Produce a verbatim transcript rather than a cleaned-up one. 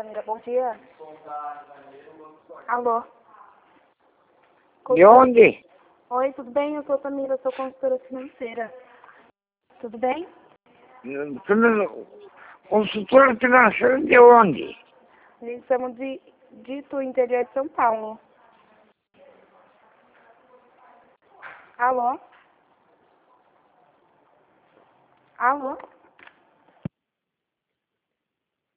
Samira, bom dia. Alô? De onde? Oi, tudo bem? Eu sou Samira, sou consultora financeira. Tudo bem? Consultora financeira de onde? A gente chama de, de Itu, interior de São Paulo. Alô? Alô?